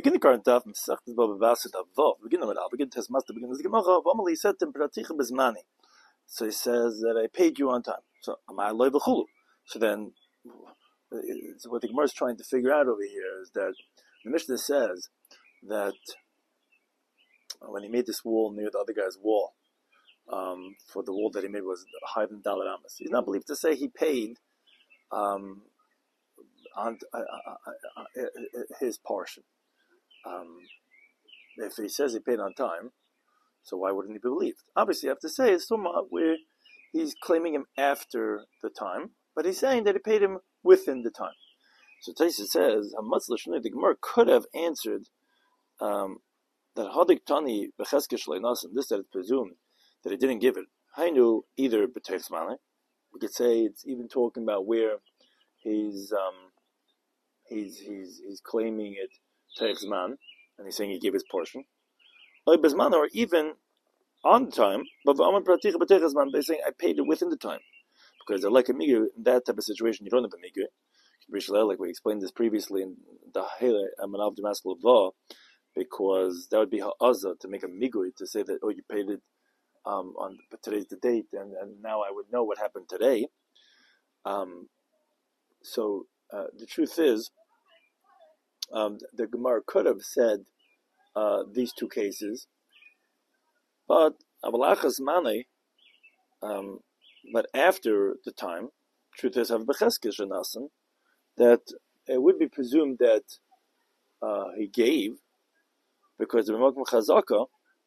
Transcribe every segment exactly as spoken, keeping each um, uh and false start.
Begin the current daf, Mesachtes Bava Basra daf Vav. Begin with Al. Begin Tes Master. Begin with the Gemara. V'amali said to him, "Praticha bezmani." So he says that I paid you on time. So Amar Loi V'chulu. So then, so what the Gemara is trying to figure out over here is that the Mishnah says that when he made this wall near the other guy's wall, um, for the wall that he made was higher than Dalet Amos. He's not believed to say he paid um, on uh, uh, uh, uh, his portion. Um, if he says he paid on time, so why wouldn't he be believed? Obviously, you have to say it's Tumah where he's claiming him after the time, but he's saying that he paid him within the time. So Taisa says, the Gemara could have answered um, that Hadik Tani Becheske Shlei Nasan, this that it's presumed that he didn't give it. I knew either B'Teich Zmanai. We could say it's even talking about where he's um, he's he's he's claiming it Teich Zman, and he's saying he gave his portion. Or even on the time, but they're saying I paid it within the time. Because like a migu, in that type of situation, you don't have a migu. Like we explained this previously in the Hele Amanav Damascus law, because that would be ha'azah to make a migu to say that, oh, you paid it um, on today's the date, and, and now I would know what happened today. Um, so uh, the truth is, um, the Gemara could have said uh, these two cases, but avalachas mane, um, but after the time, truth is, have becheskes shenasan, that it would be presumed that uh, he gave, because the B'Makom Chazaka,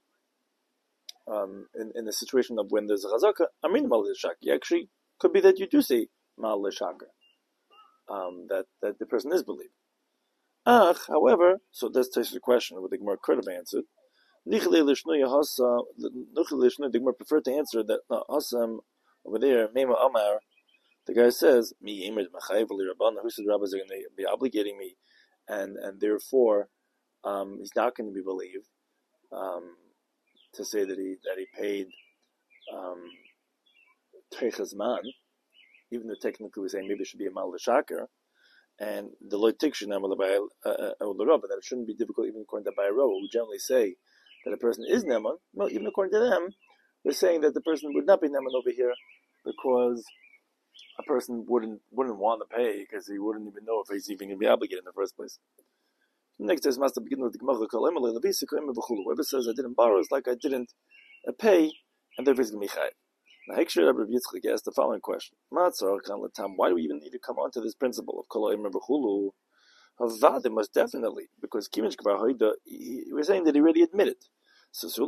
um, in, in the situation of when there's a Chazaka, Amin Mal L'Shaka, actually could be that you do say Mal L'Shaka, um, that, that the person is believed. Ach, however, so that's the question, what the Gemara could have answered. The Gemara preferred to answer that no, Hasam over there, Mema Amar, the guy says, "Mi Emer Machayev Rabban, who said rabbis are going to be obligating me, and and therefore um, he's not going to be believed um, to say that he that he paid um, Teichazman, even though technically we're saying maybe it should be a Mal L'Shakar, and the Loitik Shinam L'Rabba, that it shouldn't be difficult even according to Bayro, who generally say that a person is Neman. Well, even according to them, they're saying that the person would not be Neman over here because a person wouldn't wouldn't want to pay because he wouldn't even know if he's even going to be obligated in the first place. Next is must begin with the Gemara. Whoever says I didn't borrow, it's like I didn't uh, pay, and therefore he's going to be chayav. Now, Hekshir Rabbi Yitzchak asked the following question: why do we even need to come on to this principle of kol ha'omer b'chulu? Havada must definitely, because Kimish Kvar Hoida, we're saying that he already admitted. So, so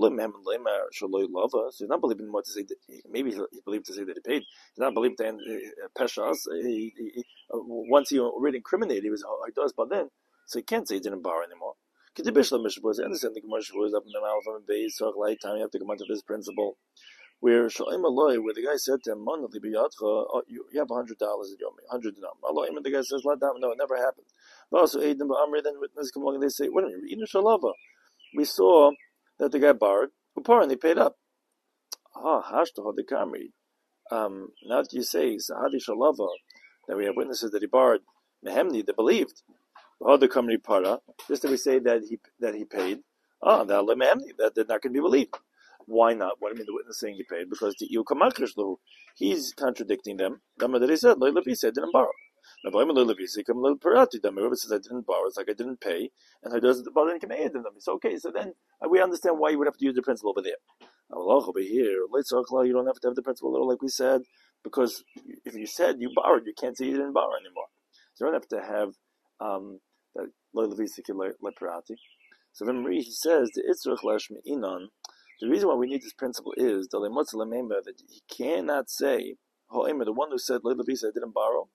he's not believing what to say. That he, maybe he, he believed to say that he paid. He's not believing to end uh, Peshas. He, he, he, uh, once he already incriminated, he was Hoidas, but then, so he can't say he didn't borrow anymore. Kedibishla Mishbos, I understand the Gemara was up in the Malva and Beis, so like time you have to come onto this principle. Where Shalom Aloy, where the guy said to him, Monatli Biyatcha, oh, you, you have a hundred dollars at Yomi, hundred dinar. Aloy, and the guy says, Let down, no, it never happened. But also, Eidim Amri, then witnesses come along and they say, wait a minute, Inu Shalava. We saw that the guy borrowed, Upar, and he paid up. Ah, Hashtaho the Kamri. Um, now that you say, Sahadi Shalava, that we have witnesses that he borrowed, Mehemni, they believed. The Kamri Para, just that we say that he that he paid. Ah, that Mehemni, that they're not going to be believed. Why not? What do you mean the witness saying he paid? Because the Yukamakashlu, he's contradicting them. Dama that he said, Loy Levi said I didn't borrow. Now Loy Levi said, come Loy Parati, Dama whoever says I didn't borrow, it's like I didn't pay, and he does the borrow and can aid them. It's okay, so then uh, we understand why you would have to use the principle over there. Now over here, you don't have to have the principle at all, like we said, because if you said you borrowed, you can't say you didn't borrow anymore. So you don't have to have um that Loy Levi Loy Parati. So then he says the Itzrach Lashmi Inan. The reason why we need this principle is that he cannot say, the one who said, I didn't borrow.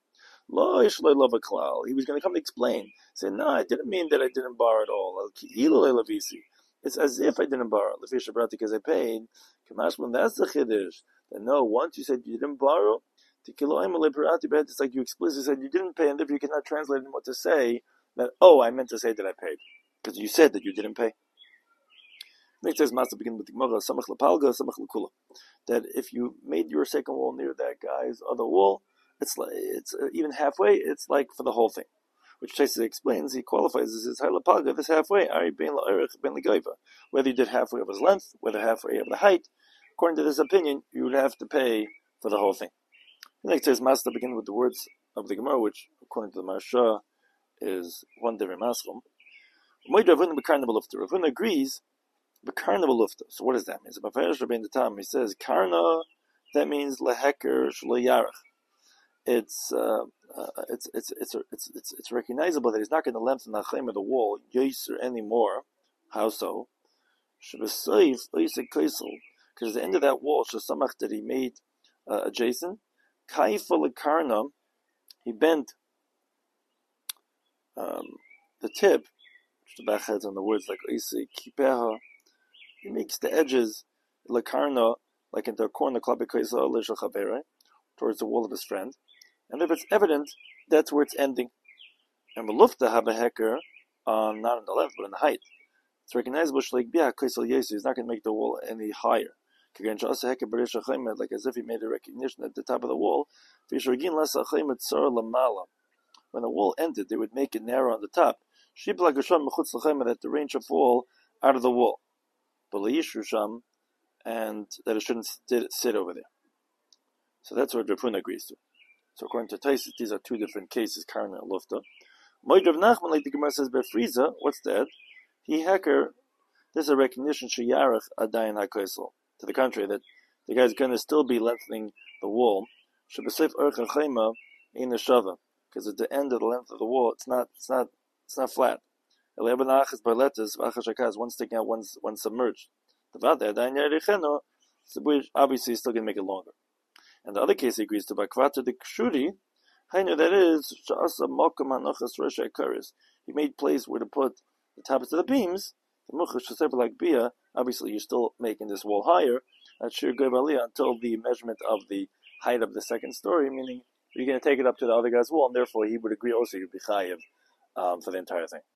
He was going to come to explain. Say, no, I didn't mean that I didn't borrow at all. It's as if I didn't borrow. Because I paid. That's the chiddush. That no, once you said you didn't borrow, it's like you explicitly said you didn't pay, and if you cannot translate what to say, that, oh, I meant to say that I paid. Because you said that you didn't pay. Next says Master begin with the Gemara Samach Lapalga Samach Lakula, that if you made your second wall near that guy's other wall, it's like it's uh, even halfway. It's like for the whole thing. which Taisa explains, he qualifies as his halapaga, this halfway, Ari ben la'erich ben l'gaiva. Whether you did halfway of his length, whether halfway of the height, according to this opinion, you would have to pay for the whole thing. The next says, Master begin with the words of the Gemara, which, according to the Marsha, is one different maschum. Ravuna agrees, Bekarna lufta. So what does that mean? So Bafarish Rabbein the Tam, he says, Karna, that means leheker shlo yarach. It's uh, uh, it's it's it's it's it's it's recognizable that he's not going to lengthen the chayim of the wall yoser anymore. How so? Shebesayif oisek kaisel, because at the end of that wall shesamach that he made uh, adjacent, kaifa lekarna, he bent um, the tip. The back heads on the words like oisek kipeha. He makes the edges lekarna like into a corner klape kaisel lishal chavere towards the wall of his friend. And if it's evident, that's where it's ending. And Malufta have a hecker on not on the left, but on the height. It's recognizable like he's not going to make the wall any higher. Like as if he made a recognition at the top of the wall. When the wall ended, they would make it narrow on the top. That the rain should fall out of the wall. And that it shouldn't sit over there. So that's what Rapuna agrees to. So according to Taisus, these are two different cases, Karna and Lufta. Moed Rav Nachman, like the Gemara says, Befriza, what's that? He hacker, this is a recognition, Sheyarach Adayin HaKaisel. To the contrary, that the guy's going to still be lengthening the wall. Shebesef Erch HaChayma in the Shava. Because at the end of the length of the wall, it's not, it's not, it's not flat. Elebanach is Barletas, Vachashakaz, one sticking out, one's, one's submerged. The Vada Adayin Yarecheno, obviously, he's still going to make it longer. And the other case he agrees to, Bakvata the Kshuri, I know that is, Sha'asa Mokam Hanochas Resha Karis. He made place where to put the tops of the beams, the Muchash Shasefer like Bia, obviously you're still making this wall higher, at Shir Goyvalia, until the measurement of the height of the second story, meaning you're going to take it up to the other guy's wall, and therefore he would agree also you'd be chayiv um, for the entire thing.